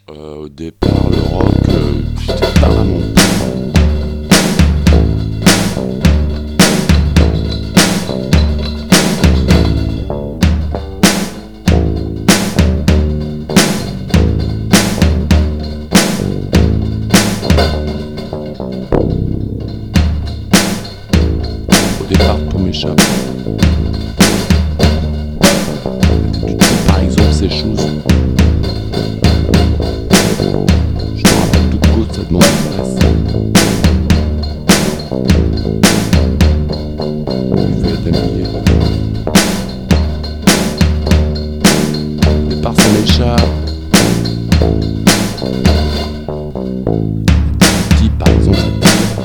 Au départ, le rock, j'étais pas vraiment. Au départ, tout m'échappe. Par exemple, ces choses. Je te rappelle toute cause, ça demande stress. Il faut être habillé. Au départ, ça m'échappe. Dis par exemple, cette tire.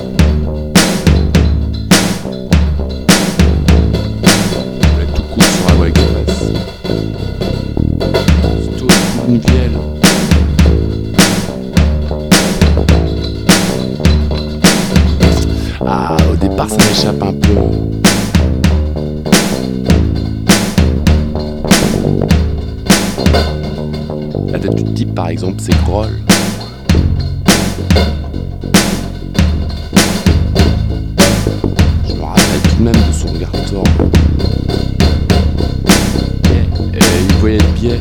Je voulais tout court sur la voie express. C'est tout au coup d'une vielle. Ah, au départ ça m'échappe un peu. La tête du type par exemple c'est Groll. Je me rappelle tout de même de son regard tort. Et il voyait le biais.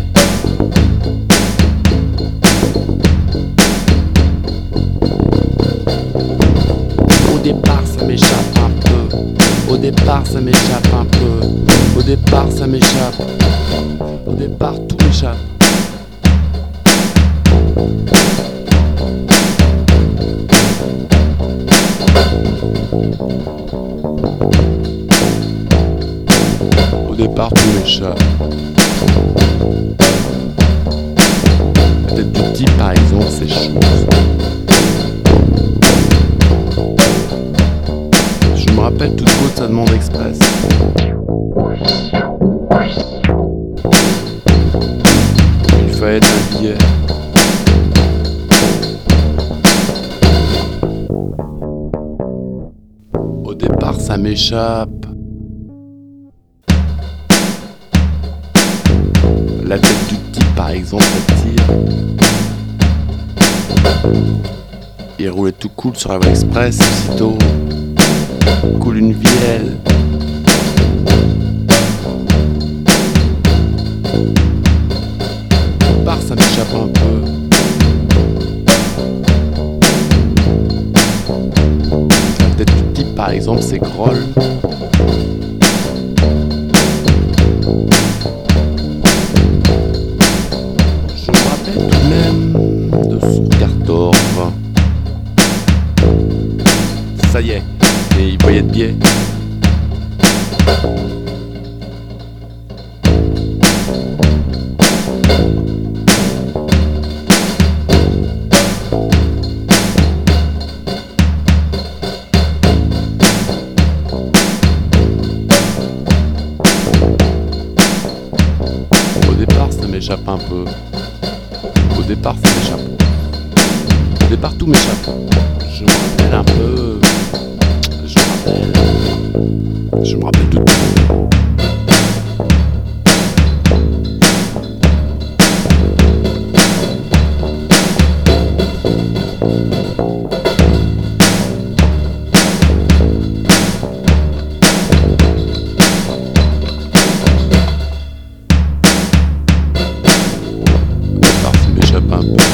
Au départ ça m'échappe un peu. Au départ ça m'échappe un peu. Au départ ça m'échappe. Au départ tout m'échappe. Au départ tout m'échappe. La tête du type par exemple c'est chose. Je me rappelle toute côte sa demande express. Il fallait être un billet. Au départ ça m'échappe. La tête du type par exemple elle tire. Il roulait tout cool sur la voie express aussitôt. Coule une vielle. Par ça m'échappe un peu. La tête du type par exemple c'est Groll. Je me rappelle tout de même de son regard tort. Ça y est. Et il voyait de biais. Au départ ça m'échappe un peu. Au départ ça m'échappe. Au départ tout m'échappe. Je me rappelle un peu. Je me rappelle de tout. Au départ, ça m'échappe un peu.